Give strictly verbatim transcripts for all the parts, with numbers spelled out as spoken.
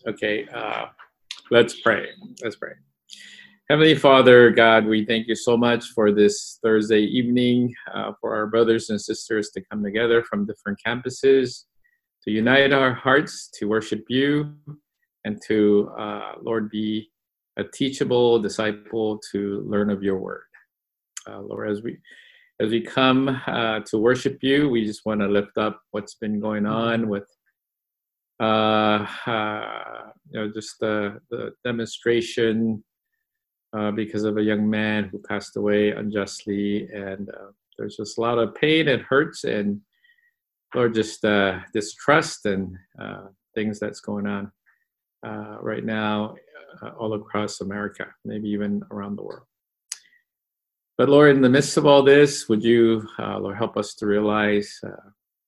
Okay, uh, let's pray. Let's pray. Heavenly Father, God, we thank you so much for this Thursday evening, uh, for our brothers and sisters to come together from different campuses, to unite our hearts, to worship you, and to, uh, Lord, be a teachable disciple to learn of your word. Uh, Lord, as we as we come uh, to worship you, we just want to lift up what's been going on with uh, uh, you know, just the, the demonstration uh, because of a young man who passed away unjustly. And uh, there's just a lot of pain and hurts and, Lord, just uh, distrust and uh, things that's going on uh, right now uh, all across America, maybe even around the world. But Lord, in the midst of all this, would you, uh, Lord, help us to realize, uh,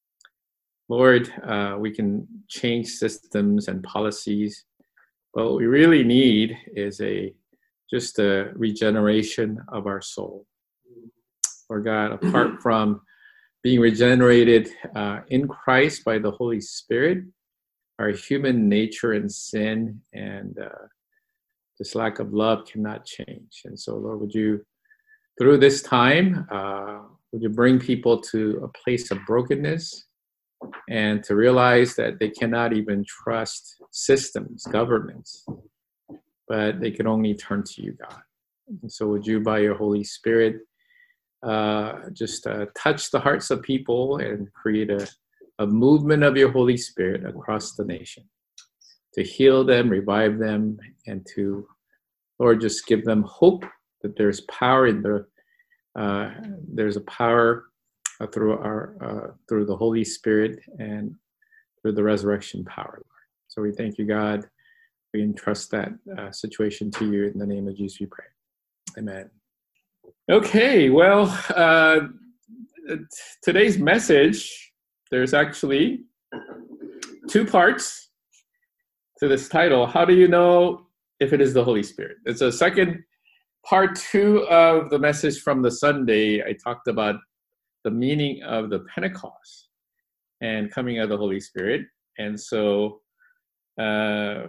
Lord, uh, we can change systems and policies, but what we really need is a just a regeneration of our soul. Lord God, apart from being regenerated uh, in Christ by the Holy Spirit, our human nature and sin and uh, this lack of love cannot change. And so, Lord, would you, through this time, uh, would you bring people to a place of brokenness and to realize that they cannot even trust systems, governments, but they can only turn to you, God. And so would you, by your Holy Spirit, uh, just uh, touch the hearts of people and create a, a movement of your Holy Spirit across the nation to heal them, revive them, and to, Lord, just give them hope that there's power in the, uh, there's a power uh, through our, uh, through the Holy Spirit and through the resurrection power, Lord. So we thank you, God. We entrust that uh, situation to you in the name of Jesus, we pray. Amen. Okay, well, uh, today's message, there's actually two parts to this title. How do you know if it is the Holy Spirit? It's a second part two of the message from the Sunday. I talked about the meaning of the Pentecost and coming of the Holy Spirit. And so, uh,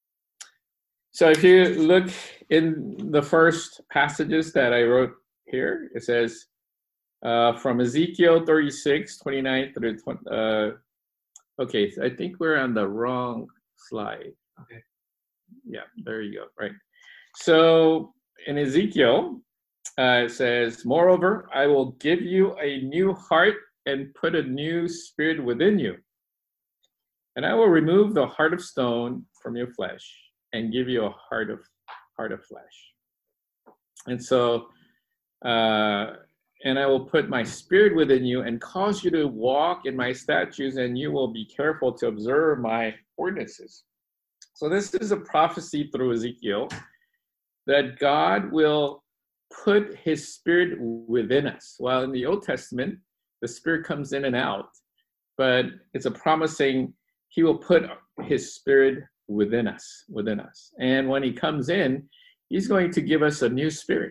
so if you look in the first passages that I wrote here, it says uh, from Ezekiel thirty-six, twenty-nine through twenty. Uh, okay, so I think we're on the wrong slide. Okay. Yeah, there you go. Right. So in Ezekiel, uh, it says, "Moreover, I will give you a new heart and put a new spirit within you. And I will remove the heart of stone from your flesh and give you a heart of heart of flesh. And so, uh, and I will put my spirit within you and cause you to walk in my statutes, and you will be careful to observe my ordinances." So this is a prophecy through Ezekiel that God will put his spirit within us. While in the Old Testament, the spirit comes in and out, but it's a promising he will put his spirit within us, within us. And when he comes in, he's going to give us a new spirit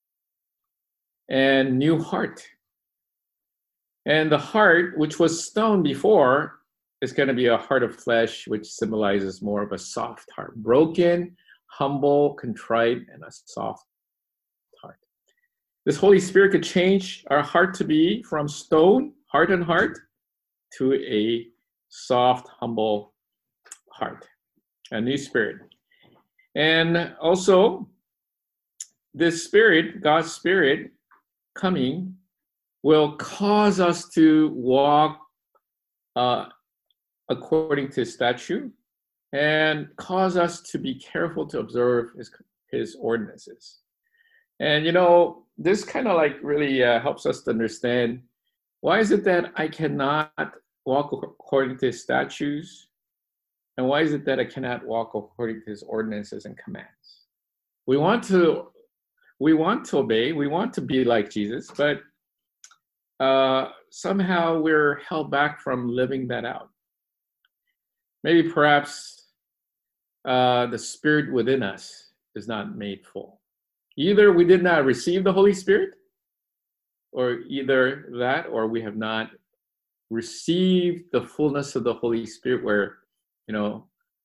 and new heart. And the heart, which was stone before, is going to be a heart of flesh, which symbolizes more of a soft heart, broken, humble, contrite, and a soft heart. This Holy Spirit could change our heart to be from stone, heart and heart, to a soft, humble heart, a new spirit. And also, this spirit, God's spirit coming, will cause us to walk uh, according to his statute and cause us to be careful to observe his, his ordinances. And, you know, this kind of like really uh, helps us to understand, why is it that I cannot walk according to his statutes? And why is it that I cannot walk according to his ordinances and commands? We want to, we want to obey, we want to be like Jesus, but uh, somehow we're held back from living that out. Maybe perhaps uh, the spirit within us is not made full. Either we did not receive the Holy Spirit, or either that, or we have not received the fullness of the Holy Spirit, where, you know,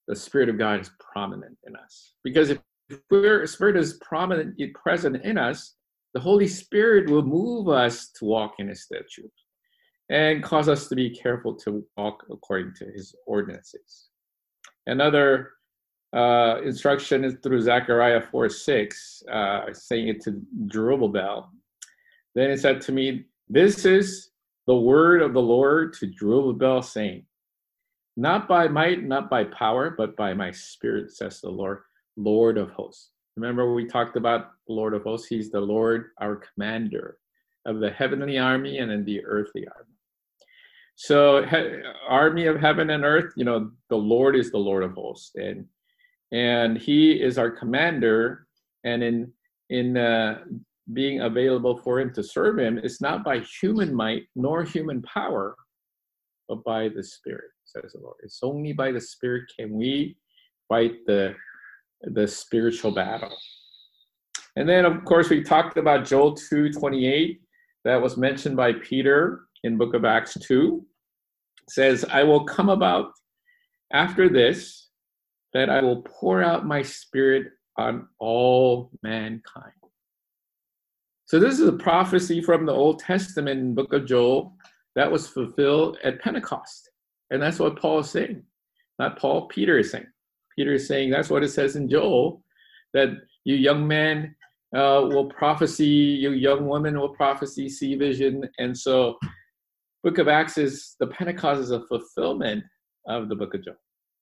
the Spirit of God is prominent in us. Because if the Spirit is prominent, present in us, the Holy Spirit will move us to walk in His statutes and cause us to be careful to walk according to His ordinances. Another uh, instruction is through Zechariah four six, uh, saying it to Zerubbabel. Then it said to me, "This is the word of the Lord to Zerubbabel, saying, not by might, not by power, but by my Spirit, says the Lord, Lord of hosts." Remember, we talked about the Lord of hosts. He's the Lord, our commander of the heavenly army and in the earthly army. So, he, army of heaven and earth, you know, the Lord is the Lord of hosts, and and He is our commander. And in in uh, being available for Him to serve Him, it's not by human might nor human power, but by the Spirit, says the Lord. It's only by the Spirit can we fight the the spiritual battle. And then, of course, we talked about Joel two twenty-eight. That was mentioned by Peter in book of Acts two. It says, "I will come about after this, that I will pour out my Spirit on all mankind." So this is a prophecy from the Old Testament in book of Joel that was fulfilled at Pentecost. And that's what Paul is saying. Not Paul, Peter is saying. Peter is saying that's what it says in Joel, that you young men uh, will prophecy, you young women will prophecy, see vision. And so book of Acts is, the Pentecost is a fulfillment of the book of Joel.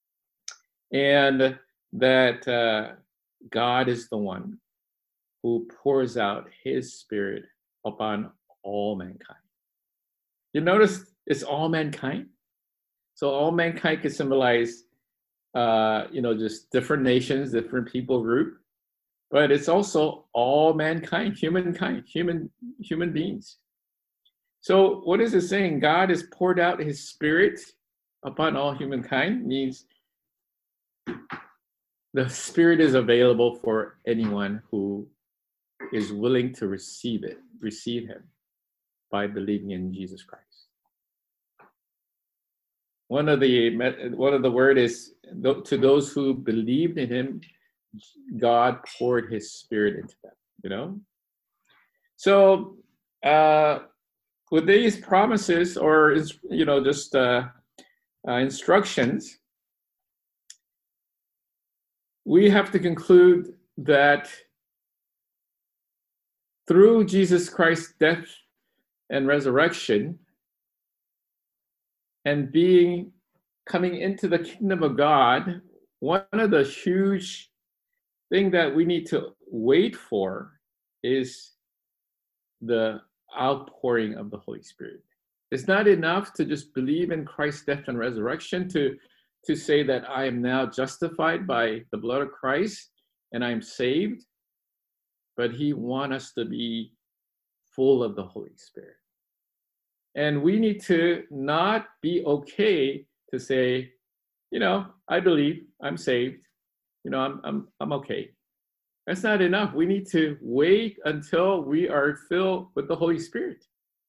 And that uh, God is the one who pours out His Spirit upon all mankind. You notice it's all mankind. So all mankind can symbolize, uh, you know, just different nations, different people group, but it's also all mankind, humankind, human human beings. So what is it saying? God has poured out His Spirit upon all humankind, means the Spirit is available for anyone who is willing to receive it, receive Him by believing in Jesus Christ. One of the one of the word is, to those who believed in Him, God poured His Spirit into them. You know, so uh, with these promises, or you know, just uh, uh, instructions, we have to conclude that through Jesus Christ's death and resurrection, and being coming into the kingdom of God, one of the huge thing that we need to wait for is the outpouring of the Holy Spirit. It's not enough to just believe in Christ's death and resurrection, to, to say that I am now justified by the blood of Christ and I'm saved, but He wants us to be full of the Holy Spirit. And we need to not be okay to say, you know, I believe, I'm saved, you know, I'm I'm I'm okay. That's not enough. We need to wait until we are filled with the Holy Spirit.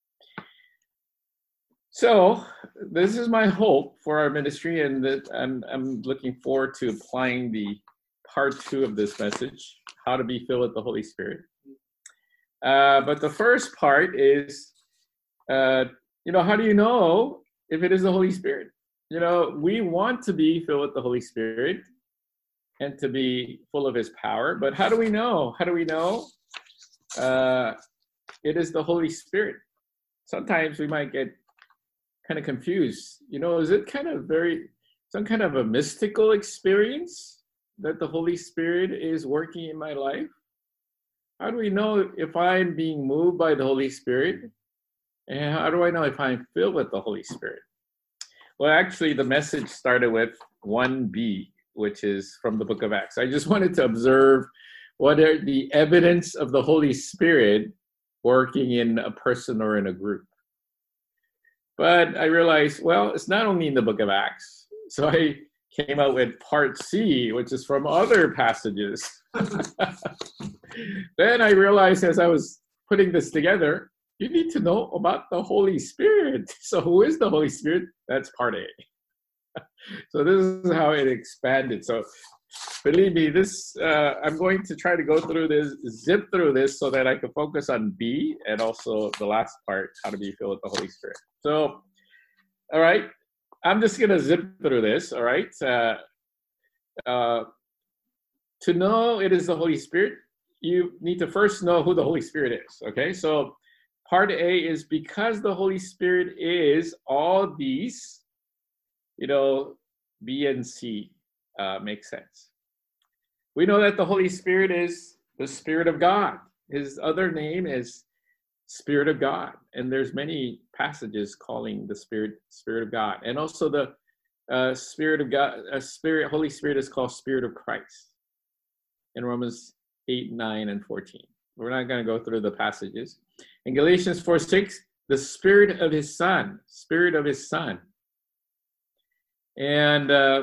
So this is my hope for our ministry, and that I'm I'm looking forward to applying the part two of this message, how to be filled with the Holy Spirit. Uh, but the first part is, uh, you know, how do you know if it is the Holy Spirit? You know, we want to be filled with the Holy Spirit and to be full of His power, but how do we know? How do we know uh, it is the Holy Spirit? Sometimes we might get kind of confused. You know, is it kind of very, some kind of a mystical experience that the Holy Spirit is working in my life? How do we know if I'm being moved by the Holy Spirit? And how do I know if I'm filled with the Holy Spirit? Well, actually, the message started with one B, which is from the book of Acts. I just wanted to observe what are the evidence of the Holy Spirit working in a person or in a group. But I realized, well, it's not only in the book of Acts. So I came out with part C, which is from other passages. Then I realized as I was putting this together, you need to know about the Holy Spirit. So who is the Holy Spirit? That's part A. So this is how it expanded. So believe me, this uh, I'm going to try to go through this, zip through this so that I can focus on B and also the last part, how to be filled with the Holy Spirit. So, all right, I'm just going to zip through this, all right? Uh, uh, to know it is the Holy Spirit, you need to first know who the Holy Spirit is, okay? So part A is because the Holy Spirit is all these, you know, B and C uh, make sense. We know that the Holy Spirit is the Spirit of God. His other name is Spirit of God. And there's many passages calling the Spirit, Spirit of God. And also the uh, Spirit of God, uh, Spirit, Holy Spirit is called Spirit of Christ in Romans eight, nine, and fourteen. We're not going to go through the passages. In Galatians four, six, the Spirit of his Son, Spirit of his Son. And uh,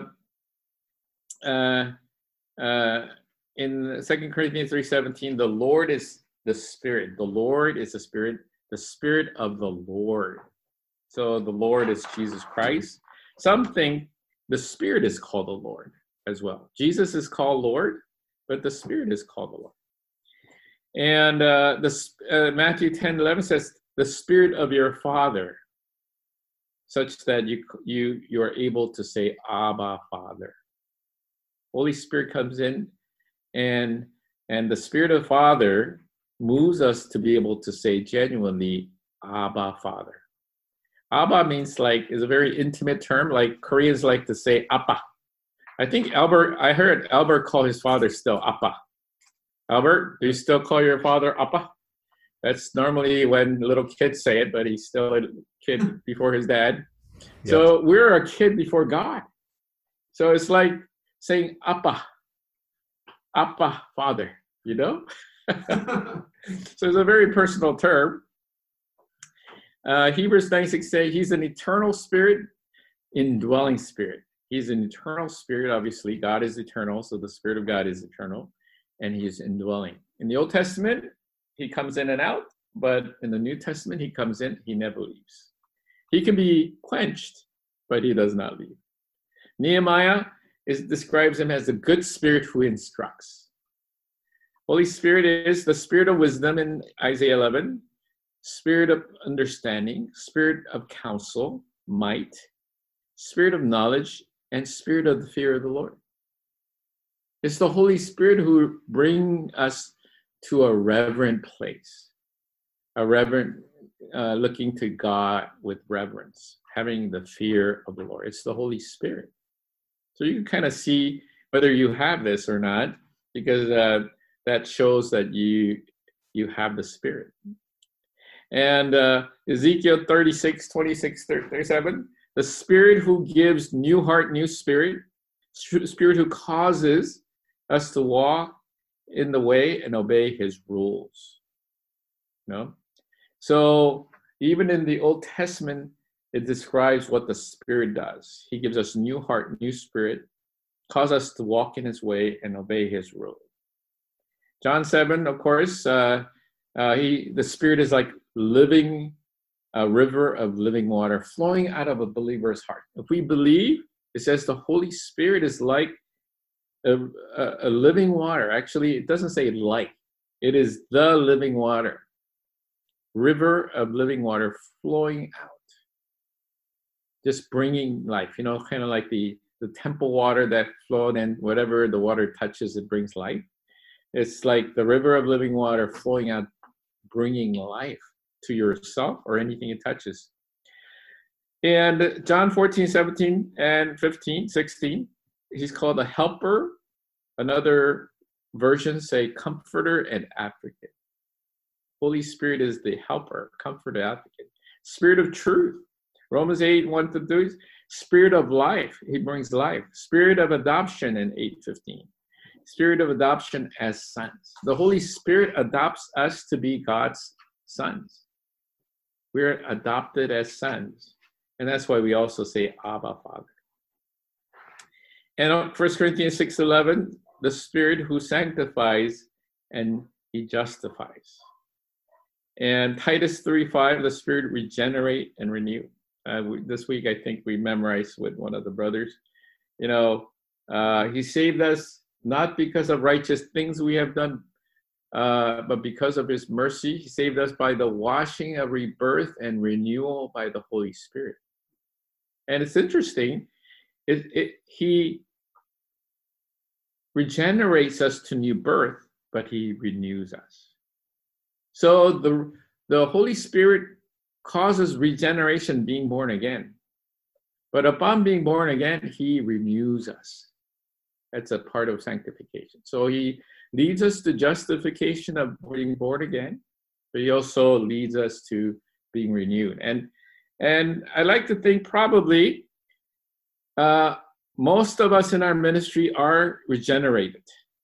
uh, uh, in Second Corinthians three, seventeen, the Lord is the Spirit. The Lord is the Spirit, the Spirit of the Lord. So the Lord is Jesus Christ. Some think the Spirit is called the Lord as well. Jesus is called Lord, but the Spirit is called the Lord. And uh, the, uh, Matthew ten, eleven says, the Spirit of your Father, such that you you you are able to say, Abba, Father. Holy Spirit comes in, and and the Spirit of Father moves us to be able to say genuinely, Abba, Father. Abba means like, is a very intimate term, like Koreans like to say Appa. I think Albert, I heard Albert call his father still Appa. Albert, do you still call your father Appa? That's normally when little kids say it, but he's still a kid before his dad. Yep. So we're a kid before God. So it's like saying Appa, Appa, Father, you know? So it's a very personal term. Uh, Hebrews nine six say he's an eternal spirit, indwelling spirit. He's an eternal spirit, obviously. God is eternal, so the Spirit of God is eternal, and he is indwelling. In the Old Testament, he comes in and out, but in the New Testament, he comes in, he never leaves. He can be quenched, but he does not leave. Nehemiah is, describes him as the good spirit who instructs. Holy Spirit is the spirit of wisdom in Isaiah eleven, spirit of understanding, spirit of counsel, might, spirit of knowledge, and spirit of the fear of the Lord. It's the Holy Spirit who brings us to a reverent place, a reverent, uh, looking to God with reverence, having the fear of the Lord. It's the Holy Spirit. So you can kind of see whether you have this or not, because uh, that shows that you you have the Spirit. And uh, Ezekiel thirty-six, twenty-six, thirty-seven, the Spirit who gives new heart, new spirit, Spirit who causes us to walk in the way and obey his rules. No? So even in the Old Testament, it describes what the Spirit does. He gives us new heart, new spirit, cause us to walk in his way and obey his rule. John seven, of course, uh, uh, he the Spirit is like living, a river of living water flowing out of a believer's heart. If we believe, it says the Holy Spirit is like a, a, a living water. Actually, it doesn't say like. It is the living water. River of living water flowing out. Just bringing life, you know, kind of like the, the temple water that flowed, and whatever the water touches, it brings life. It's like the river of living water flowing out, bringing life to yourself or anything it touches. And John fourteen, seventeen, and fifteen, sixteen, he's called a helper. Another version say comforter and advocate. Holy Spirit is the helper, comforter, advocate. Spirit of truth. Romans eight, one to two, spirit of life, he brings life. Spirit of adoption in eight fifteen. Spirit of adoption as sons. The Holy Spirit adopts us to be God's sons. We're adopted as sons. And that's why we also say Abba, Father. And First Corinthians six eleven, the Spirit who sanctifies and he justifies. And Titus three five, the Spirit regenerate and renew. Uh, we, this week, I think we memorized with one of the brothers. You know, uh, he saved us not because of righteous things we have done, uh, but because of his mercy. He saved us by the washing of rebirth and renewal by the Holy Spirit. And it's interesting, it, it, he regenerates us to new birth, but he renews us. So the, the Holy Spirit causes regeneration, being born again. But upon being born again, he renews us. That's a part of sanctification. So he leads us to justification of being born again, but he also leads us to being renewed. And and I like to think probably uh, most of us in our ministry are regenerated.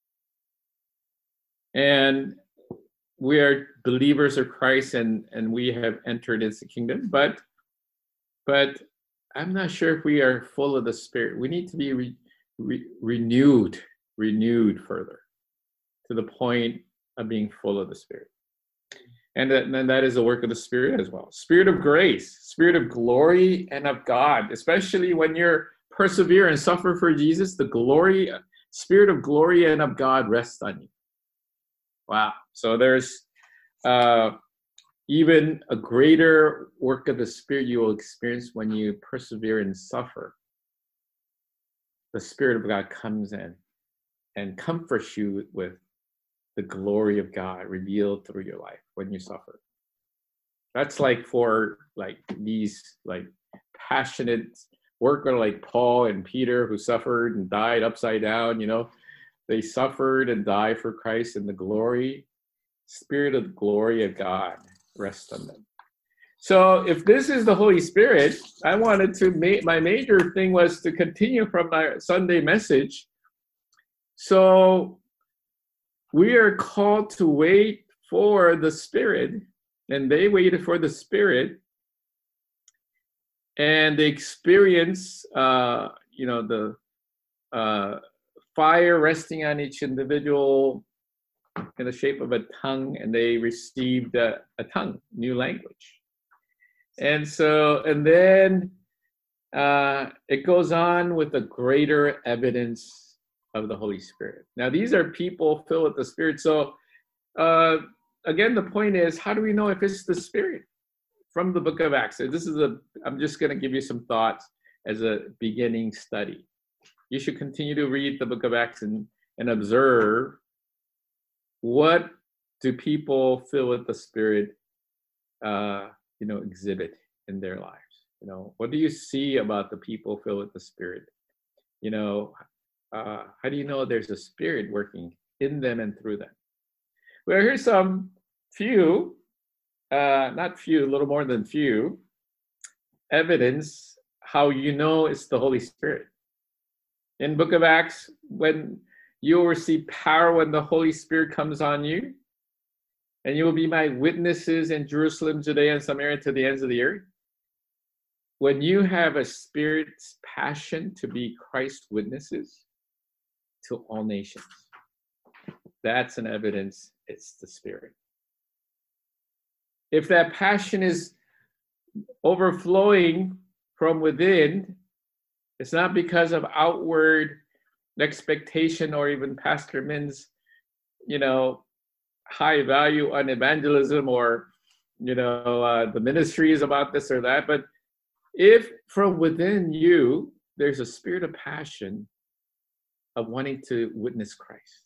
And we are believers of Christ, and, and we have entered into the kingdom. But, but I'm not sure if we are full of the Spirit. We need to be re, re, renewed, renewed further to the point of being full of the Spirit. And that, and that is the work of the Spirit as well. Spirit of grace, Spirit of glory and of God, especially when you're persevere and suffer for Jesus, the glory, Spirit of glory and of God rests on you. Wow. So there's uh, even a greater work of the Spirit you will experience when you persevere and suffer. The Spirit of God comes in and comforts you with the glory of God revealed through your life when you suffer. That's like for like these like passionate worker like Paul and Peter, who suffered and died upside down. You know, they suffered and died for Christ, and the glory, Spirit of the glory of God rests on them. So if this is the Holy Spirit, I wanted to make, my major thing was to continue from my Sunday message. So we are called to wait for the Spirit, and they waited for the Spirit, and they experience, uh, you know, the uh, fire resting on each individual in the shape of a tongue, and they received a, a tongue, new language. And so, and then uh, it goes on with a greater evidence of the Holy Spirit. Now, these are people filled with the Spirit. So, uh, again, the point is, how do we know if it's the Spirit? From the book of Acts. This is a, I'm just going to give you some thoughts as a beginning study. You should continue to read the book of Acts and, and observe what do people filled with the Spirit, uh, you know, exhibit in their lives. You know, what do you see about the people filled with the Spirit? You know, uh, how do you know there's a Spirit working in them and through them? Well, here's some few, uh, not few, a little more than few, evidence how you know it's the Holy Spirit. In book of Acts, when you will receive power when the Holy Spirit comes on you, and you will be my witnesses in Jerusalem, Judea, and Samaria to the ends of the earth. When you have a Spirit's passion to be Christ's witnesses to all nations, that's an evidence it's the Spirit. If that passion is overflowing from within, it's not because of outward expectation or even Pastor Min's, you know, high value on evangelism, or, you know, uh, the ministry is about this or that. But if from within you, there's a spirit of passion of wanting to witness Christ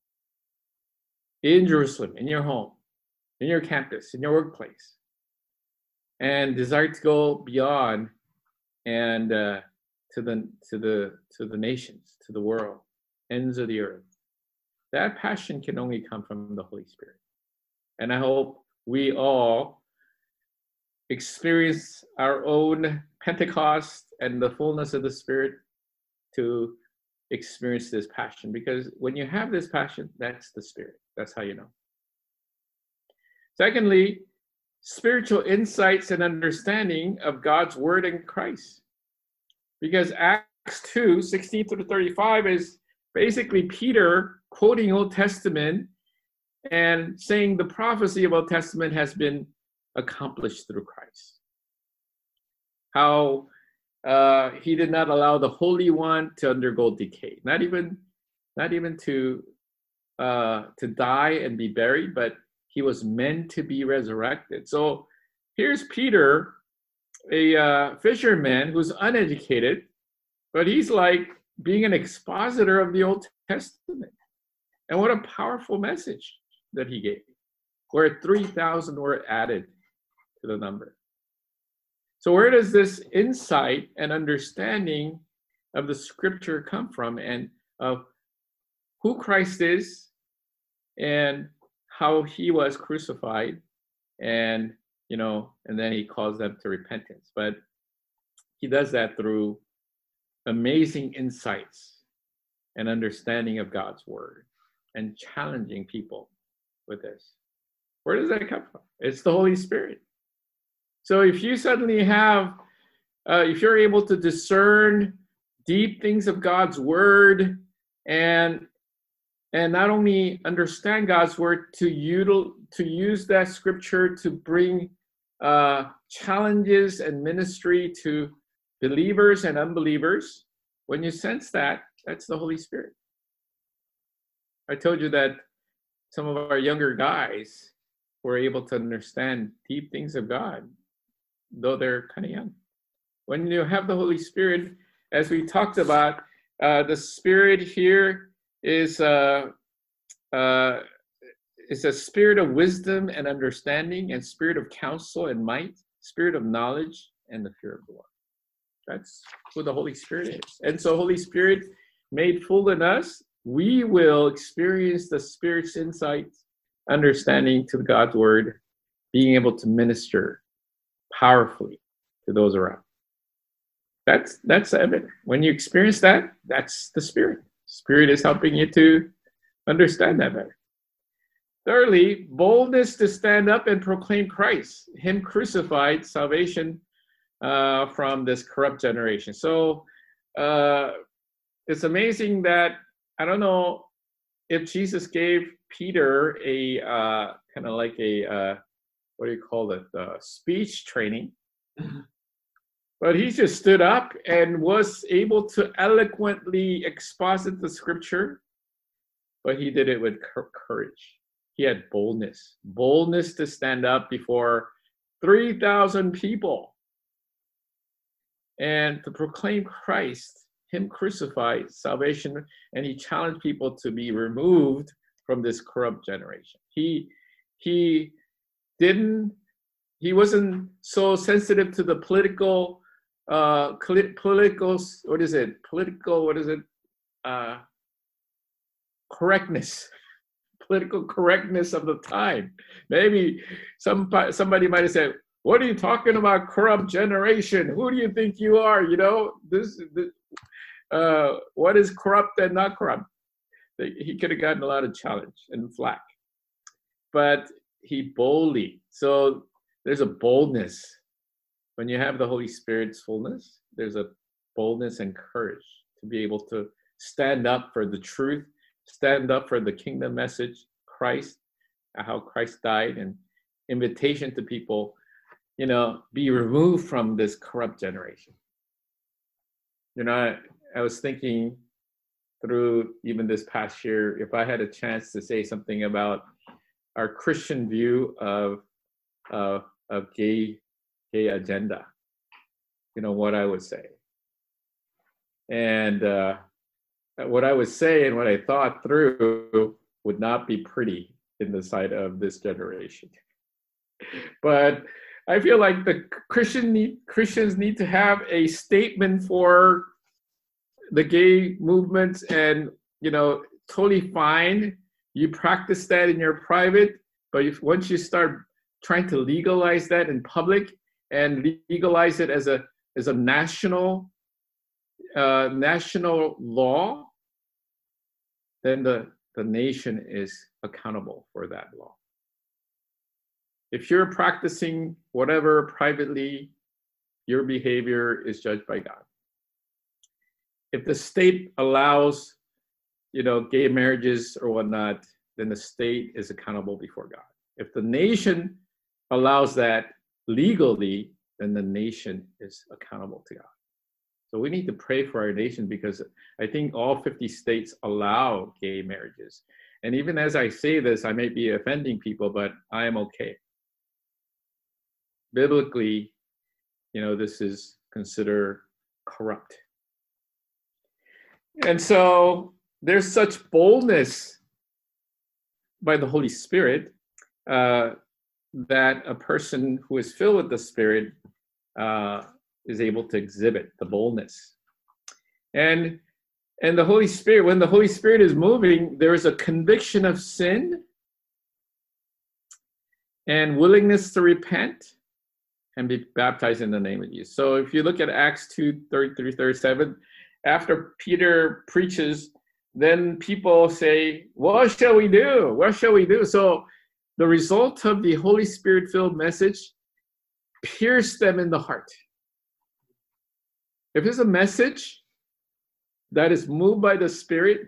in Jerusalem, in your home, in your campus, in your workplace, and desire to go beyond and uh, to the to the to the nations, to the world, ends of the earth, that passion can only come from the Holy Spirit. And I hope we all experience our own Pentecost and the fullness of the Spirit to experience this passion. Because when you have this passion, that's the Spirit. That's how you know. Secondly, spiritual insights and understanding of God's word in Christ. Because Acts two, sixteen through thirty-five is basically Peter quoting Old Testament and saying the prophecy of Old Testament has been accomplished through Christ. how uh, he did not allow the Holy One to undergo decay, not even, not even to uh, to die and be buried, but he was meant to be resurrected. So here's Peter, a uh, fisherman who's uneducated, but he's like being an expositor of the Old Testament. And what a powerful message that he gave, where three thousand were added to the number. So where does this insight and understanding of the scripture come from, and of who Christ is and how he was crucified, and, you know, and then he calls them to repentance. But he does that through amazing insights and understanding of God's word and challenging people with this. Where does that come from? It's the Holy Spirit. So if you suddenly have, uh, if you're able to discern deep things of God's word, and and not only understand God's word, to util, to use that scripture to bring uh, challenges and ministry to believers and unbelievers, when you sense that, that's the Holy Spirit. I told you that some of our younger guys were able to understand deep things of God, though they're kind of young. When you have the Holy Spirit, as we talked about, uh, the Spirit here is uh, uh, is a spirit of wisdom and understanding, and spirit of counsel and might, spirit of knowledge and the fear of the Lord. That's who the Holy Spirit is. And so Holy Spirit made full in us, we will experience the Spirit's insight, understanding to God's word, being able to minister powerfully to those around. That's that's evident. When you experience that, that's the Spirit. Spirit is helping you to understand that better. Thirdly, boldness to stand up and proclaim Christ, him crucified, salvation uh, from this corrupt generation. So uh, it's amazing that, I don't know if Jesus gave Peter a uh, kind of like a, uh, what do you call it, uh, speech training. But he just stood up and was able to eloquently exposit the scripture, but he did it with courage. He had boldness, boldness to stand up before three thousand people and to proclaim Christ, him crucified, salvation, and he challenged people to be removed from this corrupt generation. He, he didn't, he wasn't so sensitive to the political uh political what is it political what is it uh correctness political correctness of the time. Maybe some somebody might have said, what are you talking about, corrupt generation? Who do you think you are? You know, this, this uh what is corrupt and not corrupt? He could have gotten a lot of challenge and flack, but he boldly, so there's a boldness. When you have the Holy Spirit's fullness, there's a boldness and courage to be able to stand up for the truth, stand up for the kingdom message, Christ, how Christ died, and invitation to people, you know, be removed from this corrupt generation. You know, I, I was thinking through even this past year, if I had a chance to say something about our Christian view of, uh, of gay gay agenda, you know, what I would say. And uh, what I would say and what I thought through would not be pretty in the sight of this generation. But I feel like the Christian need, Christians need to have a statement for the gay movement, and, you know, totally fine. You practice that in your private, but if once you start trying to legalize that in public, and legalize it as a as a national uh, national law, then the, the nation is accountable for that law. If you're practicing whatever privately, your behavior is judged by God. If the state allows, you know, gay marriages or whatnot, then the state is accountable before God. If the nation allows that legally, then the nation is accountable to God. So we need to pray for our nation, because I think all fifty states allow gay marriages. And even as I say this, I may be offending people, but I am okay. Biblically, you know, this is considered corrupt. And so there's such boldness by the Holy Spirit uh, that a person who is filled with the Spirit uh, is able to exhibit the boldness. And and the Holy Spirit, when the Holy Spirit is moving, there is a conviction of sin and willingness to repent and be baptized in the name of Jesus. So if you look at Acts two, thirty-three, thirty-seven, after Peter preaches, then people say, what shall we do? What shall we do? So the result of the Holy Spirit-filled message pierced them in the heart. If it's a message that is moved by the Spirit,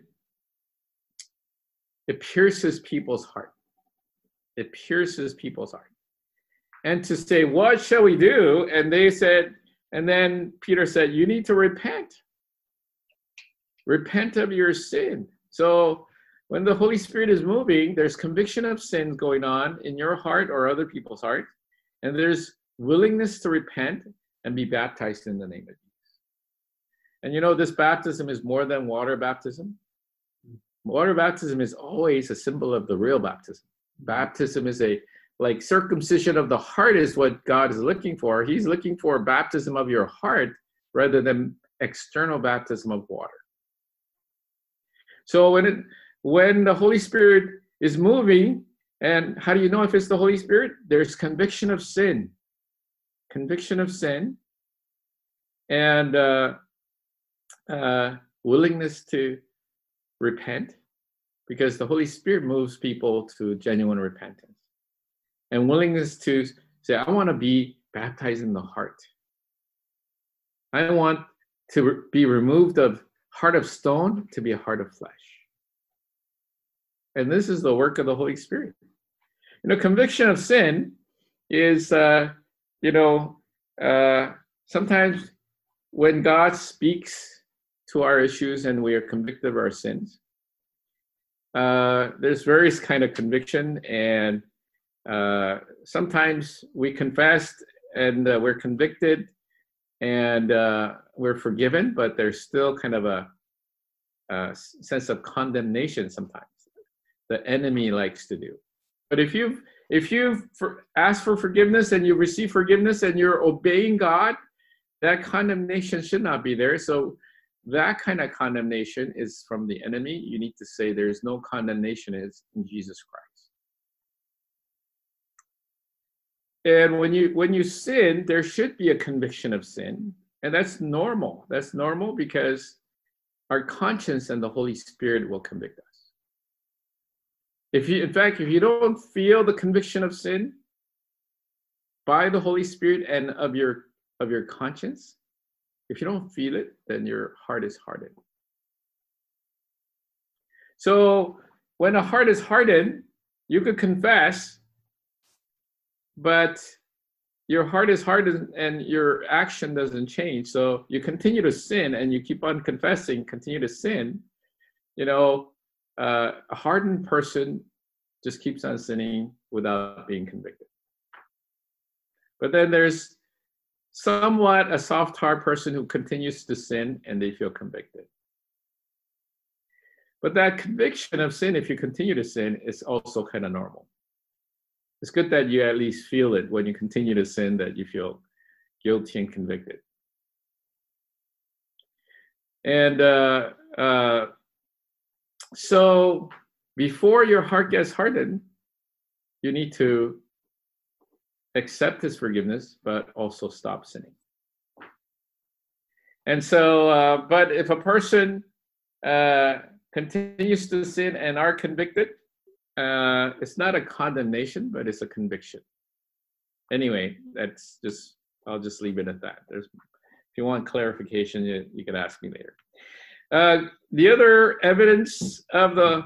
it pierces people's heart. It pierces people's heart. And to say, what shall we do? And they said, and then Peter said, you need to repent. Repent of your sin. So when the Holy Spirit is moving, there's conviction of sins going on in your heart or other people's heart. And there's willingness to repent and be baptized in the name of Jesus. And you know, this baptism is more than water baptism. Water baptism is always a symbol of the real baptism. Baptism is a, like circumcision of the heart is what God is looking for. He's looking for baptism of your heart rather than external baptism of water. So when it, when the Holy Spirit is moving, and how do you know if it's the Holy Spirit? There's conviction of sin. Conviction of sin. And uh, uh, willingness to repent, because the Holy Spirit moves people to genuine repentance. And willingness to say, I want to be baptized in the heart. I want to re- be removed of heart of stone to be a heart of flesh. And this is the work of the Holy Spirit. You know, conviction of sin is, uh, you know, uh, sometimes when God speaks to our issues and we are convicted of our sins, uh, there's various kind of conviction, and uh, sometimes we confess and uh, we're convicted and uh, we're forgiven, but there's still kind of a, a sense of condemnation sometimes the enemy likes to do. But if you've if you've for, asked for forgiveness and you receive forgiveness and you're obeying God, that condemnation should not be there. So that kind of condemnation is from the enemy. You need to say there's no condemnation is in Jesus Christ. And when you when you sin, there should be a conviction of sin. And that's normal. That's normal because our conscience and the Holy Spirit will convict us. If you, in fact, if you don't feel the conviction of sin by the Holy Spirit and of your of your conscience, if you don't feel it, then your heart is hardened. So when a heart is hardened, you could confess, but your heart is hardened and your action doesn't change. So you continue to sin and you keep on confessing, continue to sin. You know, uh, a hardened person just keeps on sinning without being convicted. But then there's somewhat a soft heart person who continues to sin and they feel convicted. But that conviction of sin, if you continue to sin, is also kind of normal. It's good that you at least feel it when you continue to sin, that you feel guilty and convicted. And uh, uh, so before your heart gets hardened, you need to accept his forgiveness, but also stop sinning. And so, uh, but if a person uh, continues to sin and are convicted, uh, it's not a condemnation, but it's a conviction. Anyway, that's just, I'll just leave it at that. There's, if you want clarification, you, you can ask me later. Uh, the other evidence of the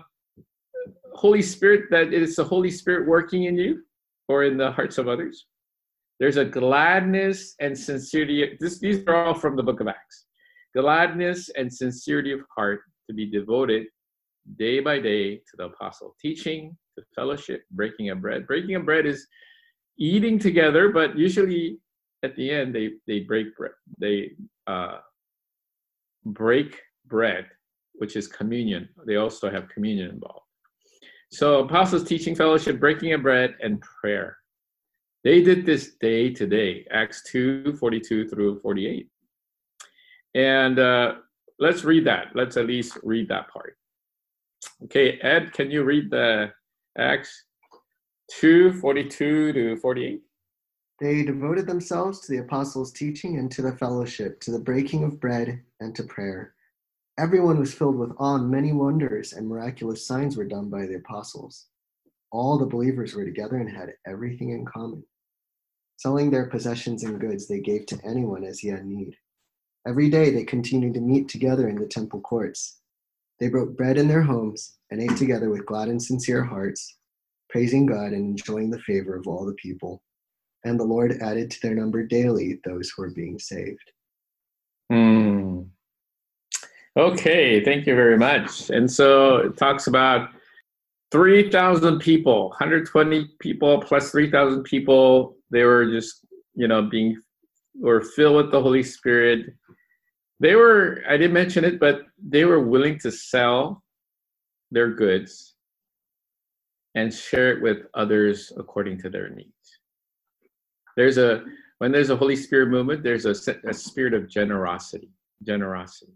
Holy Spirit, that it is the Holy Spirit working in you or in the hearts of others, There's a gladness and sincerity. This, these are all from the book of Acts. Gladness and sincerity of heart to be devoted day by day to the apostle teaching, to fellowship, breaking of bread. Breaking of bread is eating together, but usually at the end they they break bread. They uh, break bread, which is communion. They also have communion involved. So apostles teaching, fellowship, breaking of bread, and prayer. They did this day to day. Acts two forty-two through forty-eight. And uh, let's read that. Let's at least read that part. Okay, Ed, can you read the Acts two forty-two to forty-eight? They devoted themselves to the apostles' teaching and to the fellowship, to the breaking of bread and to prayer. Everyone was filled with awe, and many wonders and miraculous signs were done by the apostles. All the believers were together and had everything in common. Selling their possessions and goods, they gave to anyone as he had need. Every day they continued to meet together in the temple courts. They broke bread in their homes and ate together with glad and sincere hearts, praising God and enjoying the favor of all the people. And the Lord added to their number daily those who were being saved. Hmm. Okay, thank you very much. And so it talks about three thousand people, one hundred twenty people plus three thousand people. They were just, you know, being, were filled with the Holy Spirit. They were, I didn't mention it, but they were willing to sell their goods and share it with others according to their needs. There's a, when there's a Holy Spirit movement, there's a, a spirit of generosity, generosity.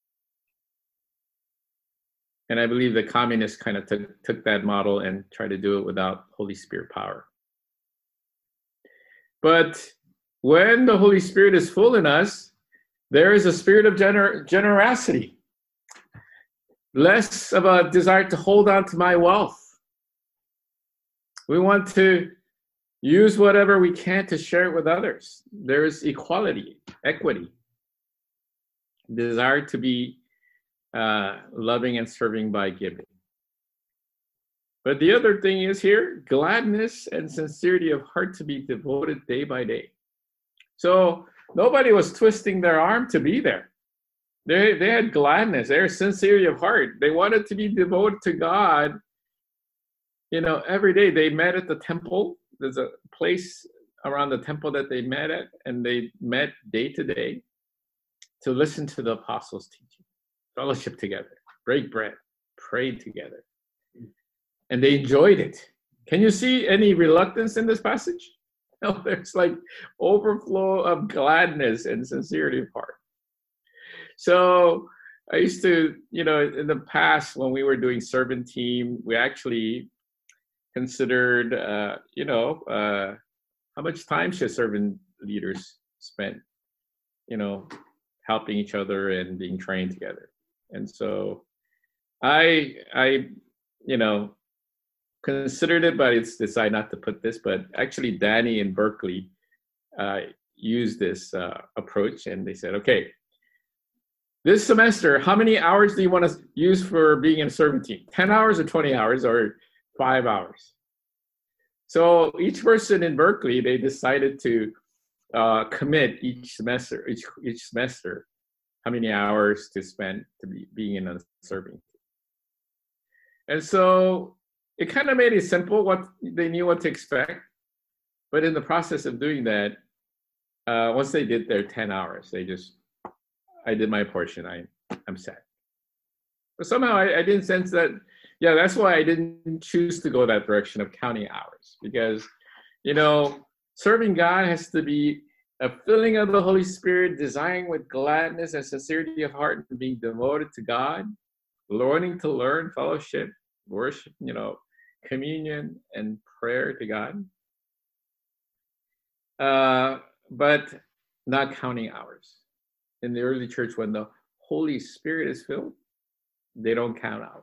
And I believe the communists kind of took, took that model and tried to do it without Holy Spirit power. But when the Holy Spirit is full in us, there is a spirit of gener- generosity. Less of a desire to hold on to my wealth. We want to use whatever we can to share it with others. There is equality, equity, desire to be uh, loving and serving by giving. But the other thing is here, gladness and sincerity of heart to be devoted day by day. So nobody was twisting their arm to be there. They, they had gladness, their sincerity of heart. They wanted to be devoted to God. You know, every day they met at the temple. There's a place around the temple that they met at, and they met day to day to listen to the apostles' teaching, fellowship together, break bread, pray together. And they enjoyed it. Can you see any reluctance in this passage? No, there's like overflow of gladness and sincerity of heart. So I used to, you know, in the past when we were doing servant team, we actually considered, uh, you know, uh, how much time should servant leaders spend, you know, helping each other and being trained together. And so I, I, you know, considered it, but it's decided not to put this. But actually, Danny in Berkeley uh, used this uh, approach, and they said, okay, this semester, how many hours do you want to use for being in a servant team? ten hours or twenty hours or five hours? So each person in Berkeley, they decided to uh, commit each semester, each, each semester, how many hours to spend to be being in a serving team. And so it kind of made it simple. What they knew what to expect, but in the process of doing that, uh, once they did their ten hours, they just, I did my portion. I, I'm set. But somehow I, I didn't sense that. Yeah, that's why I didn't choose to go that direction of counting hours, because, you know, serving God has to be a filling of the Holy Spirit, desiring with gladness and sincerity of heart, and being devoted to God, learning to learn, fellowship, worship, you know, communion and prayer to God, uh, but not counting hours. In the early church, when the Holy Spirit is filled, they don't count hours.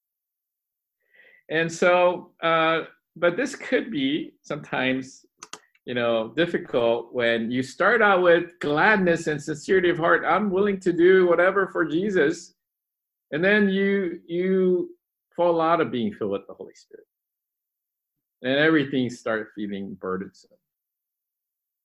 And so, uh, but this could be sometimes, you know, difficult when you start out with gladness and sincerity of heart. I'm willing to do whatever for Jesus, and then you you fall out of being filled with the Holy Spirit. And everything starts feeling burdensome.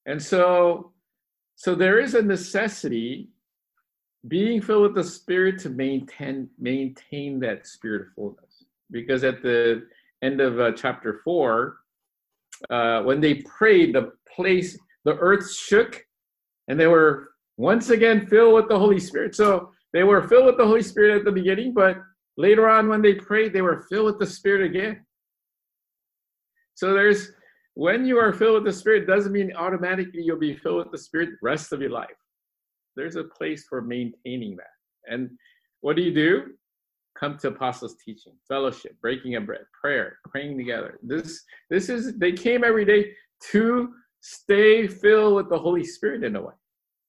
And so, so there is a necessity, being filled with the Spirit, to maintain maintain that spirit of fullness. Because at the end of uh, chapter four, uh, when they prayed, the place, the earth shook, and they were once again filled with the Holy Spirit. So they were filled with the Holy Spirit at the beginning, but later on when they prayed, they were filled with the Spirit again. So there's, when you are filled with the Spirit, doesn't mean automatically you'll be filled with the Spirit the rest of your life. There's a place for maintaining that. And what do you do? Come to apostles' teaching, fellowship, breaking of bread, prayer, praying together. This, this is, they came every day to stay filled with the Holy Spirit in a way.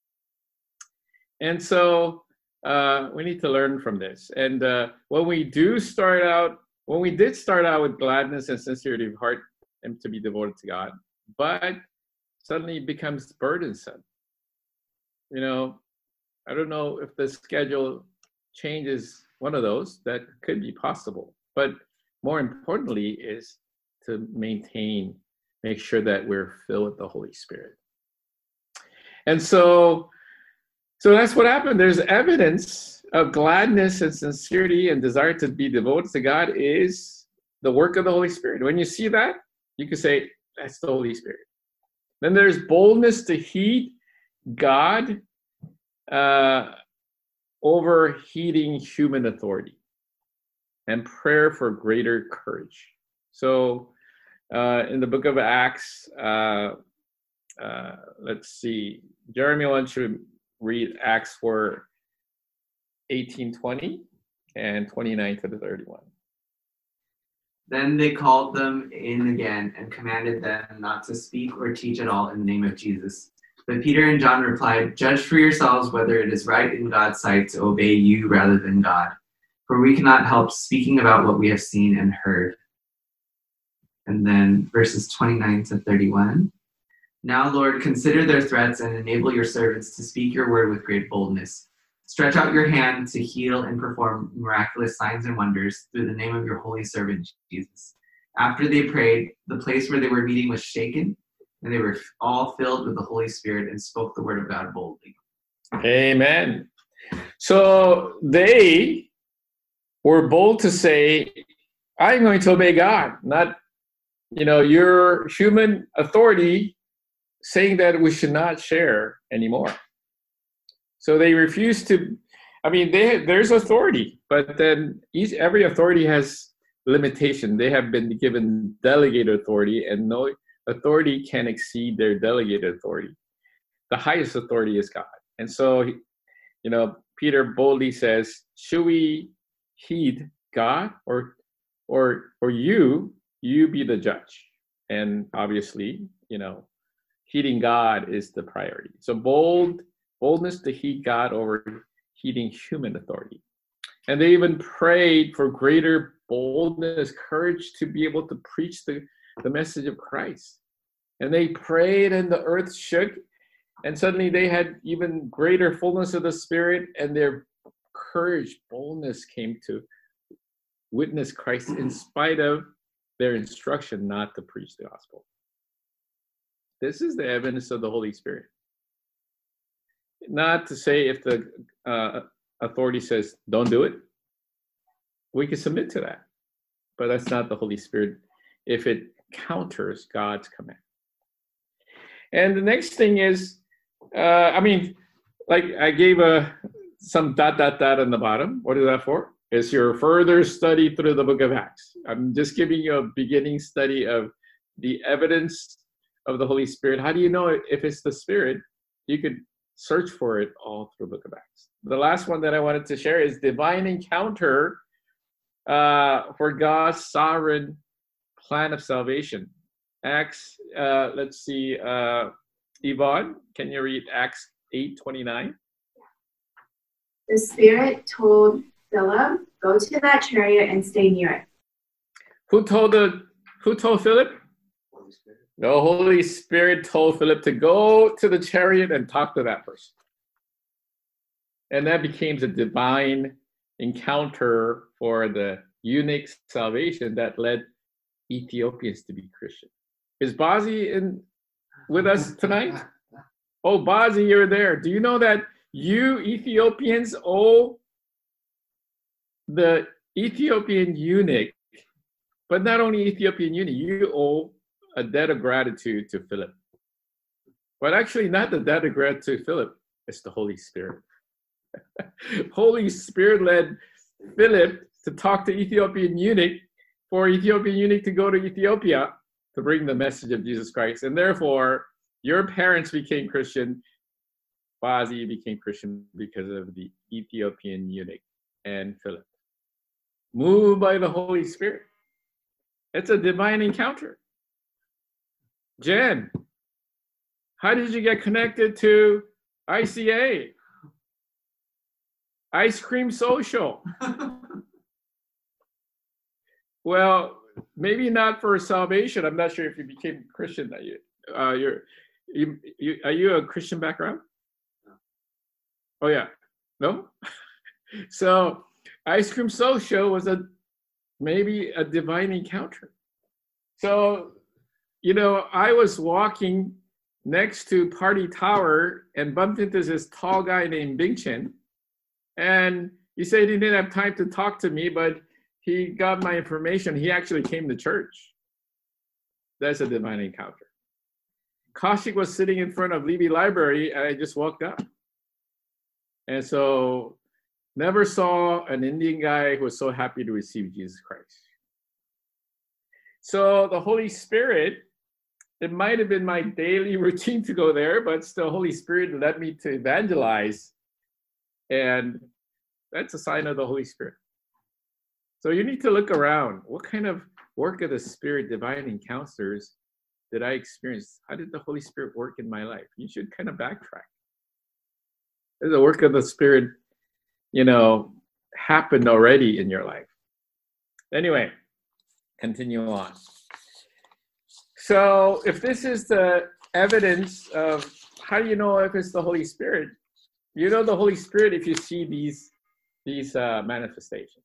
And so uh, we need to learn from this. And uh, when we do start out, when we did start out with gladness and sincerity of heart and to be devoted to God, but suddenly it becomes burdensome. You know, I don't know if the schedule changes one of those. That could be possible. But more importantly is to maintain, make sure that we're filled with the Holy Spirit. And so, so that's what happened. There's evidence of gladness and sincerity and desire to be devoted to God is the work of the Holy Spirit. When you see that, you can say, that's the Holy Spirit. Then there's boldness to heed God uh, over heeding human authority, and prayer for greater courage. So uh, in the book of Acts, uh, uh, let's see, Jeremy, why don't you read Acts four, eighteen, twenty, and twenty-nine to the thirty-one. Then they called them in again and commanded them not to speak or teach at all in the name of Jesus. But Peter and John replied, "Judge for yourselves whether it is right in God's sight to obey you rather than God. For we cannot help speaking about what we have seen and heard." And then verses twenty-nine to thirty-one. "Now, Lord, consider their threats and enable your servants to speak your word with great boldness. Stretch out your hand to heal and perform miraculous signs and wonders through the name of your holy servant, Jesus." After they prayed, the place where they were meeting was shaken, and they were all filled with the Holy Spirit and spoke the word of God boldly. Amen. So they were bold to say, I'm going to obey God, not, you know, your human authority saying that we should not share anymore. So they refused to, I mean, they there's authority, but then each every authority has limitation. They have been given delegated authority, and no authority can exceed their delegated authority. The highest authority is God. And so, you know, Peter boldly says, should we heed God or, or, or you, you be the judge? And obviously, you know, heeding God is the priority. So bold, boldness to heed God over heeding human authority. And they even prayed for greater boldness, courage to be able to preach the, the message of Christ. And they prayed and the earth shook, and suddenly they had even greater fullness of the Spirit, and their courage, boldness came to witness Christ in spite of their instruction not to preach the gospel. This is the evidence of the Holy Spirit. Not to say if the uh, authority says, don't do it, we can submit to that. But that's not the Holy Spirit if it counters God's command. And the next thing is, uh, I mean, like I gave a, some dot, dot, dot on the bottom. What is that for? It's your further study through the book of Acts. I'm just giving you a beginning study of the evidence of the Holy Spirit. How do you know if it's the Spirit? You could search for it all through the book of Acts. The last one that I wanted to share is divine encounter uh, for God's sovereign plan of salvation. Acts, uh, let's see, uh, Yvonne, can you read Acts eight twenty-nine? The Spirit told Philip, go to that chariot and stay near it. Who told the who told Philip? Holy Spirit. The Holy Spirit told Philip to go to the chariot and talk to that person. And that became a divine encounter for the eunuch's salvation that led Ethiopians to be Christian. Is Bazi in with us tonight? Oh, Bazi, you're there. Do you know that you Ethiopians owe the Ethiopian eunuch, but not only Ethiopian eunuch, you owe a debt of gratitude to Philip. But actually, not the debt of gratitude to Philip, it's the Holy Spirit. Holy Spirit led Philip to talk to Ethiopian eunuch for Ethiopian eunuch to go to Ethiopia to bring the message of Jesus Christ. And therefore, your parents became Christian. Bazi became Christian because of the Ethiopian eunuch and Philip. Moved by the Holy Spirit. It's a divine encounter. Jen, how did you get connected to I C A? Ice Cream Social. Well, maybe not for salvation. I'm not sure if you became Christian. That you, uh, you're, you, you, are you a Christian background? Oh yeah, no. So, Ice Cream Social was a maybe a divine encounter. So, you know, I was walking next to Party Tower and bumped into this tall guy named Bing Chen. And he said he didn't have time to talk to me, but he got my information. He actually came to church. That's a divine encounter. Kaushik was sitting in front of Levy Library, and I just walked up. And so, never saw an Indian guy who was so happy to receive Jesus Christ. So the Holy Spirit, it might have been my daily routine to go there, but the Holy Spirit led me to evangelize. And that's a sign of the Holy Spirit. So you need to look around. What kind of work of the Spirit, divine encounters, did I experience? How did the Holy Spirit work in my life? You should kind of backtrack. There's a work of the Spirit, you know, happened already in your life. Anyway, continue on. So if this is the evidence of how do you know if it's the Holy Spirit? You know the Holy Spirit if you see these, these uh, manifestations.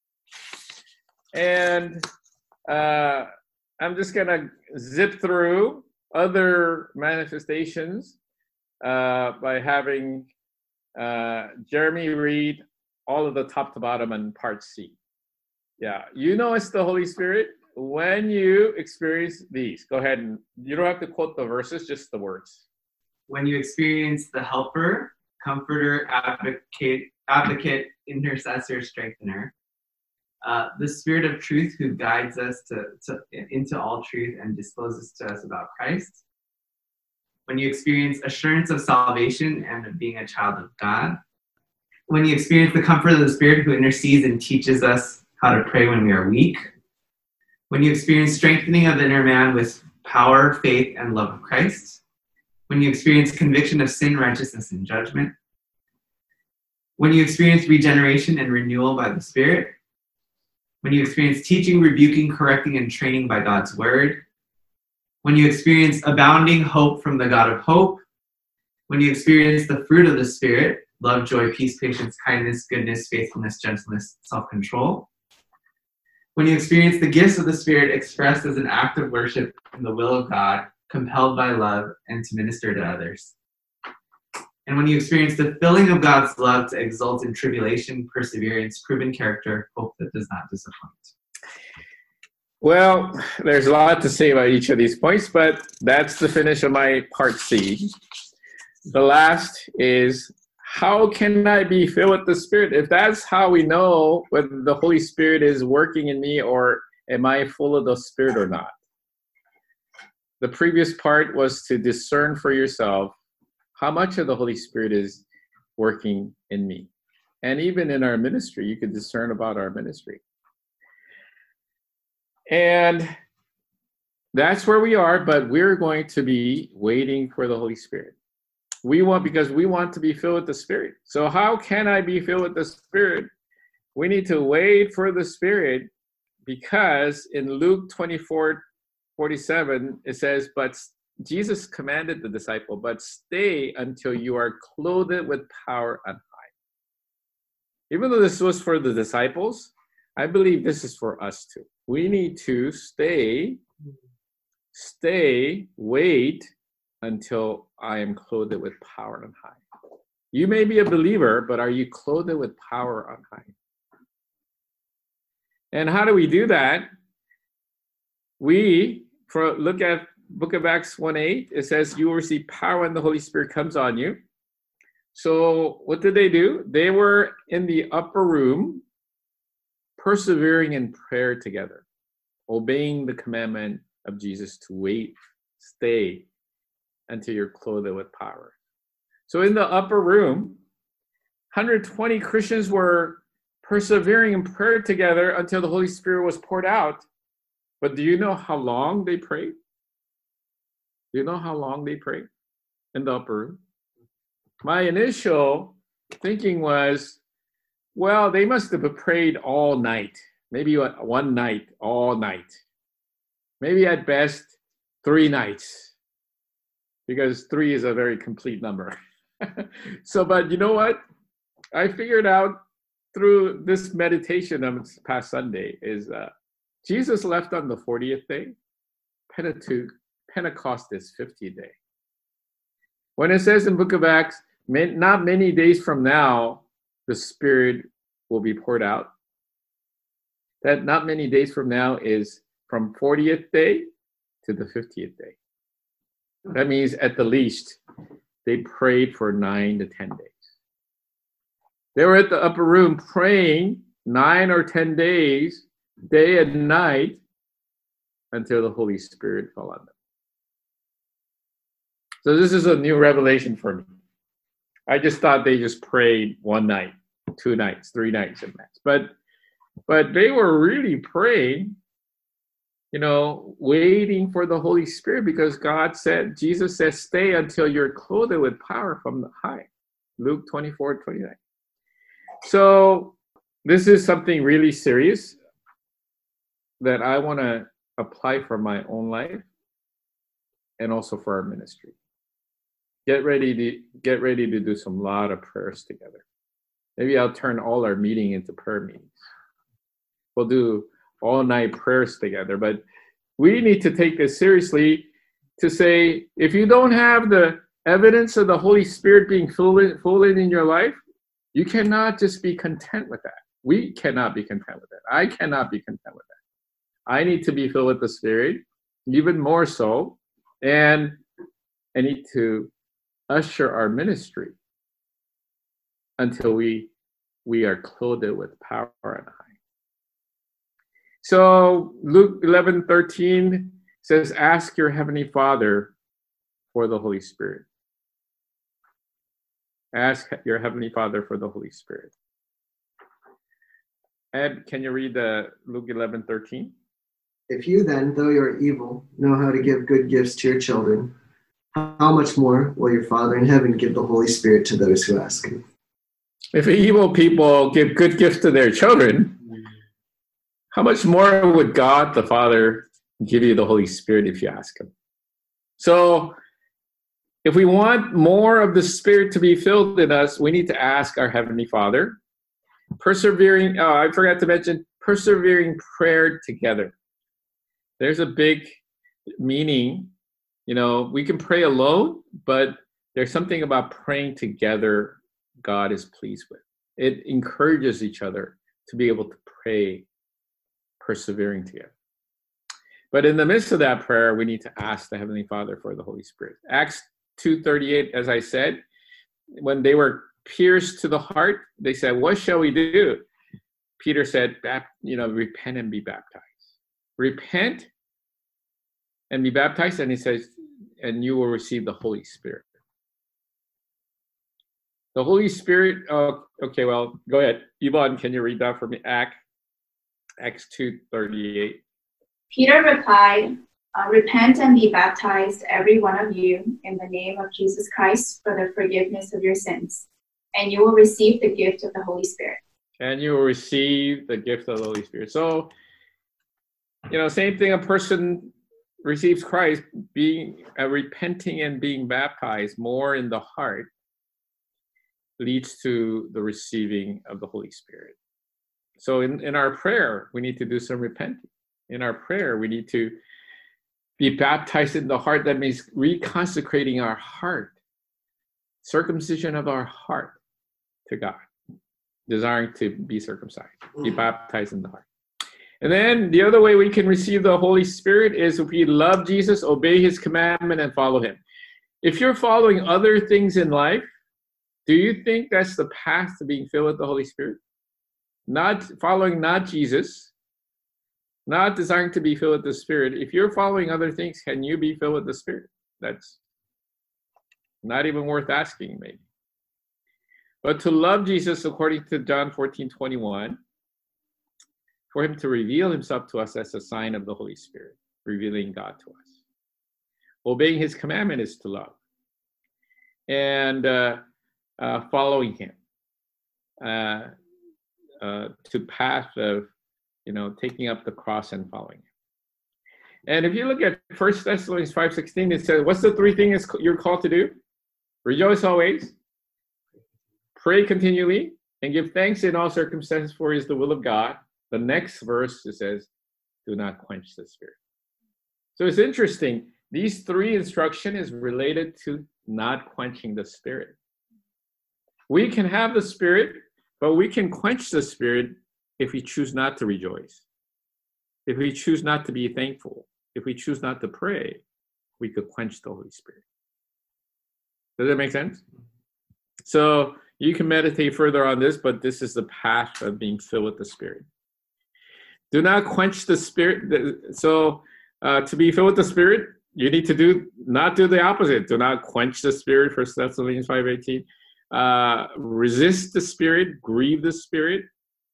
And uh, I'm just going to zip through other manifestations uh, by having uh, Jeremy read all of the top to bottom and part C. Yeah, you know it's the Holy Spirit when you experience these. Go ahead, and you don't have to quote the verses, just the words. When you experience the helper, comforter, advocate, advocate, intercessor, strengthener, uh, the Spirit of truth who guides us to, to into all truth and discloses to us about Christ. When you experience assurance of salvation and of being a child of God. When you experience the comfort of the Spirit who intercedes and teaches us how to pray when we are weak. When you experience strengthening of the inner man with power, faith, and love of Christ. When you experience conviction of sin, righteousness, and judgment. When you experience regeneration and renewal by the Spirit. When you experience teaching, rebuking, correcting, and training by God's word. When you experience abounding hope from the God of hope. When you experience the fruit of the Spirit, love, joy, peace, patience, kindness, goodness, faithfulness, gentleness, self-control. When you experience the gifts of the Spirit expressed as an act of worship in the will of God, compelled by love, and to minister to others. And when you experience the filling of God's love to exult in tribulation, perseverance, proven character, hope that does not disappoint. Well, there's a lot to say about each of these points, but that's the finish of my part C. The last is, how can I be filled with the Spirit? If that's how we know whether the Holy Spirit is working in me or am I full of the Spirit or not. The previous part was to discern for yourself how much of the Holy Spirit is working in me. And even in our ministry, you can discern about our ministry. And that's where we are, but we're going to be waiting for the Holy Spirit. We want, because we want to be filled with the Spirit. So how can I be filled with the Spirit? We need to wait for the Spirit, because in Luke twenty-four forty-seven, it says, but Jesus commanded the disciple, but stay until you are clothed with power on high. Even though this was for the disciples, I believe this is for us too. We need to stay, stay, wait until I am clothed with power on high. You may be a believer, but are you clothed with power on high? And how do we do that? We, for look at Book of Acts one eight, it says, you will receive power when the Holy Spirit comes on you. So what did they do? They were in the upper room, persevering in prayer together, obeying the commandment of Jesus to wait, stay until you're clothed with power. So in the upper room, one hundred twenty Christians were persevering in prayer together until the Holy Spirit was poured out. But do you know how long they prayed? Do you know how long they prayed in the upper room? My initial thinking was, well, they must have prayed all night. Maybe one night, all night. Maybe at best, three nights. Because three is a very complete number. So, but you know what? I figured out through this meditation of this past Sunday is uh, Jesus left on the fortieth day. Pentecost, Pentecost is fiftieth day. When it says in Book of Acts, not many days from now, the Spirit will be poured out. That not many days from now is from fortieth day to the fiftieth day. That means at the least, they prayed for nine to ten days. They were at the upper room praying nine or ten days, day and night, until the Holy Spirit fell on them. So this is a new revelation for me. I just thought they just prayed one night, two nights, three nights at max. But, but they were really praying, you know, waiting for the Holy Spirit, because God said, Jesus said, stay until you're clothed with power from the high. Luke twenty-four, twenty-nine. So this is something really serious that I want to apply for my own life and also for our ministry. Get ready to get ready to do some lot of prayers together. Maybe I'll turn all our meeting into prayer meetings. We'll do all night prayers together, but we need to take this seriously to say, if you don't have the evidence of the Holy Spirit being full, full in your life, you cannot just be content with that. We cannot be content with that. I cannot be content with that. I need to be filled with the Spirit, even more so, and I need to usher our ministry until we we are clothed with power and high. So Luke eleven thirteen says, ask your heavenly Father for the Holy Spirit. Ask your heavenly Father for the Holy Spirit. Ed, can you read the Luke eleven thirteen? If you then, though you are evil, know how to give good gifts to your children, how much more will your Father in heaven give the Holy Spirit to those who ask him? If evil people give good gifts to their children, how much more would God the Father give you the Holy Spirit if you ask him? So if we want more of the Spirit to be filled in us, we need to ask our Heavenly Father. Persevering, oh, I forgot to mention, persevering prayer together. There's a big meaning. You know, we can pray alone, but there's something about praying together God is pleased with. It encourages each other to be able to pray persevering together. But in the midst of that prayer, we need to ask the Heavenly Father for the Holy Spirit. Acts two thirty-eight, as I said, when they were pierced to the heart, they said, what shall we do? Peter said, you know, repent and be baptized. Repent and be baptized, and he says, and you will receive the Holy Spirit. The Holy Spirit, oh, okay, well, go ahead. Yvonne, can you read that for me? Act, Acts two thirty-eight. Peter replied, uh, repent and be baptized, every one of you, in the name of Jesus Christ for the forgiveness of your sins, and you will receive the gift of the Holy Spirit. And you will receive the gift of the Holy Spirit. So, you know, same thing, a person receives Christ, being uh, repenting and being baptized more in the heart leads to the receiving of the Holy Spirit. So in, in our prayer, we need to do some repenting. In our prayer, we need to Be baptized in the heart, that means reconsecrating our heart, circumcision of our heart to God, desiring to be circumcised. Be baptized in the heart. And then the other way we can receive the Holy Spirit is if we love Jesus, obey his commandment, and follow him. If you're following other things in life, do you think that's the path to being filled with the Holy Spirit? Not following not Jesus, not desiring to be filled with the Spirit. If you're following other things, can you be filled with the Spirit? That's not even worth asking, maybe. But to love Jesus, according to John fourteen twenty-one, for him to reveal himself to us as a sign of the Holy Spirit, revealing God to us. Obeying his commandment is to love. And uh, uh, following him uh, uh, to path of, you know, taking up the cross and following him. And if you look at First Thessalonians five sixteen, it says, what's the three things you're called to do? Rejoice always, pray continually, and give thanks in all circumstances, for it is the will of God. The next verse, it says, do not quench the Spirit. So it's interesting. These three instruction is related to not quenching the Spirit. We can have the Spirit, but we can quench the Spirit if we choose not to rejoice. If we choose not to be thankful. If we choose not to pray, we could quench the Holy Spirit. Does that make sense? So you can meditate further on this, but this is the path of being filled with the Spirit. Do not quench the Spirit. So uh, to be filled with the Spirit, you need to do not do the opposite. Do not quench the Spirit, First Thessalonians five eighteen. Uh, resist the Spirit, grieve the Spirit.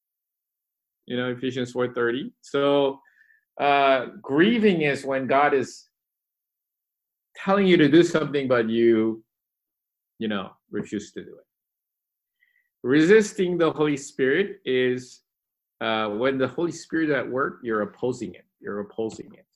You know, Ephesians four thirty. So uh, grieving is when God is telling you to do something, but you, you know, refuse to do it. Resisting the Holy Spirit is uh, when the Holy Spirit is at work, you're opposing it. You're opposing it.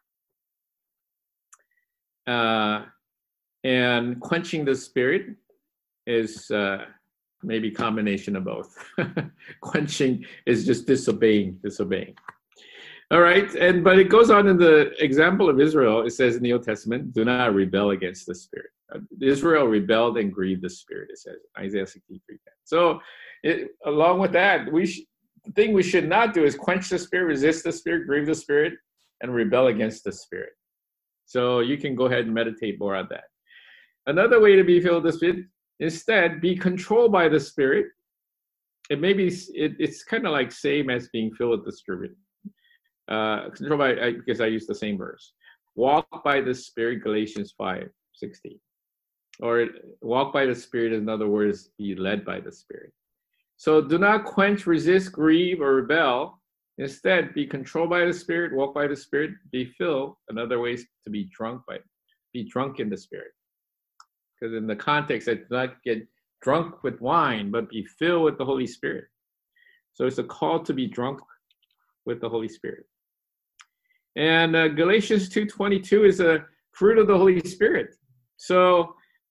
Uh, and quenching the Spirit is uh, maybe combination of both. Quenching is just disobeying, disobeying. All right, and but it goes on in the example of Israel. It says in the Old Testament, do not rebel against the Spirit. Uh, Israel rebelled and grieved the Spirit, it says, Isaiah sixty-three ten. So it, along with that, we sh- the thing we should not do is quench the Spirit, resist the Spirit, grieve the Spirit, and rebel against the Spirit. So you can go ahead and meditate more on that. Another way to be filled with the Spirit, instead, be controlled by the Spirit. It may be, it, it's kind of like same as being filled with the Spirit. Uh, controlled by, I, because I use the same verse. Walk by the Spirit, Galatians five sixteen. Or walk by the Spirit, in other words, be led by the Spirit. So do not quench, resist, grieve, or rebel. Instead, be controlled by the Spirit, walk by the Spirit, be filled. Another way is to be drunk by it. Be drunk in the Spirit. Because in the context, it's not get drunk with wine, but be filled with the Holy Spirit. So it's a call to be drunk with the Holy Spirit. And uh, Galatians two twenty-two is a fruit of the Holy Spirit. So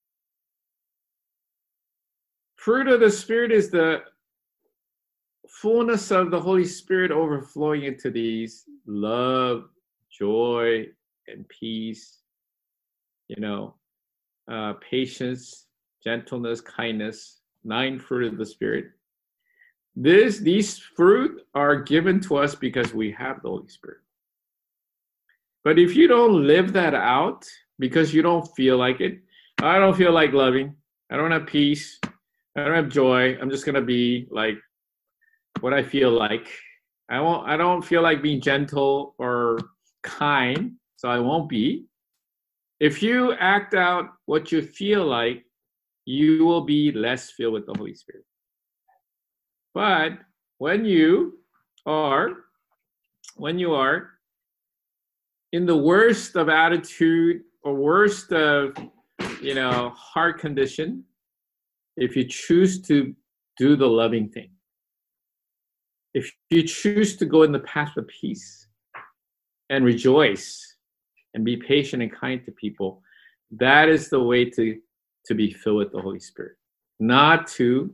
fruit of the Spirit is the fullness of the Holy Spirit overflowing into these love, joy, and peace, you know, uh, patience, gentleness, kindness, nine fruit of the Spirit. This, these fruit are given to us because we have the Holy Spirit. But if you don't live that out because you don't feel like it, I don't feel like loving, I don't have peace, I don't have joy, I'm just going to be like what I feel like. I won't, I don't feel like being gentle or kind, so I won't be. If you act out what you feel like, you will be less filled with the Holy Spirit. But when you are, when you are in the worst of attitude or worst of, you know, heart condition, if you choose to do the loving thing, if you choose to go in the path of peace and rejoice and be patient and kind to people, that is the way to, to be filled with the Holy Spirit. Not to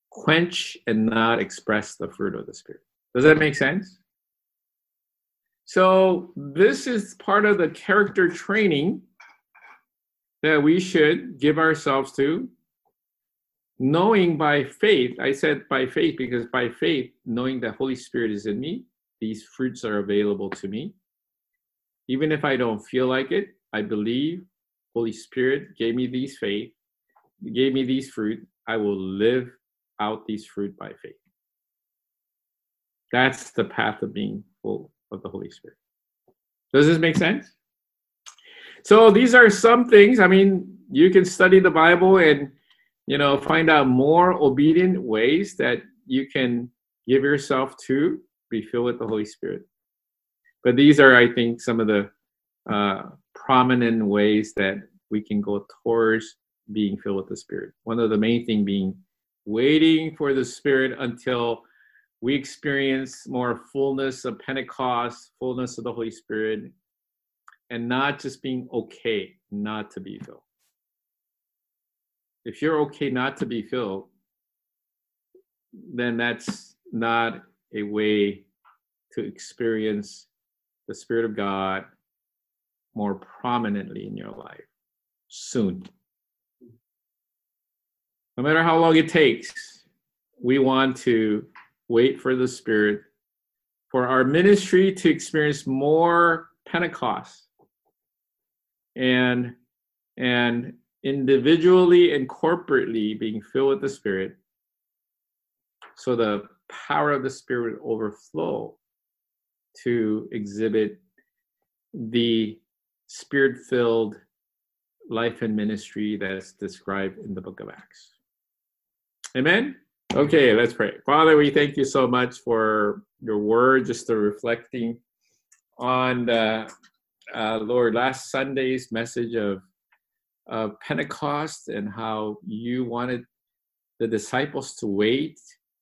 quench and not express the fruit of the Spirit. Does that make sense? So this is part of the character training that we should give ourselves to, knowing by faith. I said by faith because by faith, knowing that Holy Spirit is in me, these fruits are available to me. Even if I don't feel like it, I believe Holy Spirit gave me these faith, gave me these fruit. I will live out these fruit by faith. That's the path of being full of the Holy Spirit. Does this make sense? So these are some things. I mean, you can study the Bible and, you know, find out more obedient ways that you can give yourself to be filled with the Holy Spirit. But these are, I think, some of the uh, prominent ways that we can go towards being filled with the Spirit. One of the main things being waiting for the Spirit until we experience more fullness of Pentecost, fullness of the Holy Spirit, and not just being okay not to be filled. If you're okay not to be filled, then that's not a way to experience the Spirit of God more prominently in your life soon. No matter how long it takes, we want to wait for the Spirit, for our ministry to experience more Pentecost, and and individually and corporately being filled with the Spirit, so the power of the Spirit overflow to exhibit the Spirit-filled life and ministry that's described in the book of Acts. Amen? Okay, let's pray. Father, we thank you so much for your word, just the reflecting on, the, uh, Lord, last Sunday's message of, of Pentecost and how you wanted the disciples to wait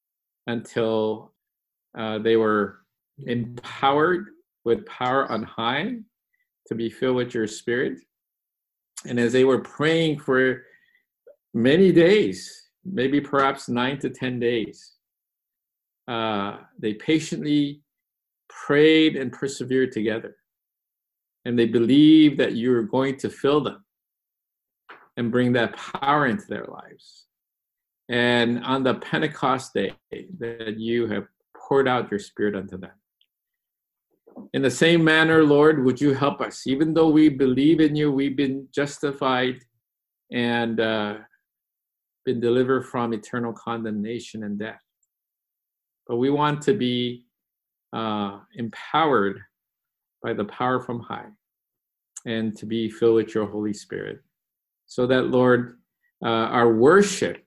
until uh, they were empowered with power on high to be filled with your Spirit. And as they were praying for many days, maybe perhaps nine to ten days, uh, they patiently prayed and persevered together. And they believed that you were going to fill them and bring that power into their lives. And on the Pentecost day, that you have poured out your Spirit unto them. In the same manner, Lord, would you help us? Even though we believe in you, we've been justified and uh, been delivered from eternal condemnation and death. But we want to be uh, empowered by the power from high and to be filled with your Holy Spirit. So that, Lord, uh, our worship,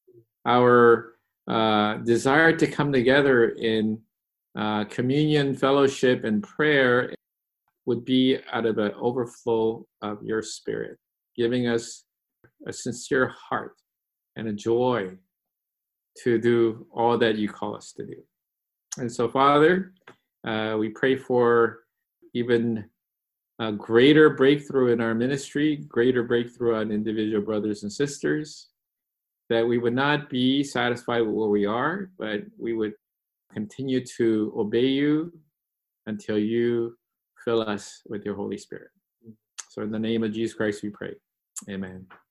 our uh, desire to come together in uh, communion, fellowship, and prayer would be out of an overflow of your Spirit, giving us a sincere heart and a joy to do all that you call us to do. And so, Father, uh, we pray for even a greater breakthrough in our ministry, greater breakthrough on individual brothers and sisters, that we would not be satisfied with where we are, but we would continue to obey you until you fill us with your Holy Spirit. So in the name of Jesus Christ, we pray. Amen.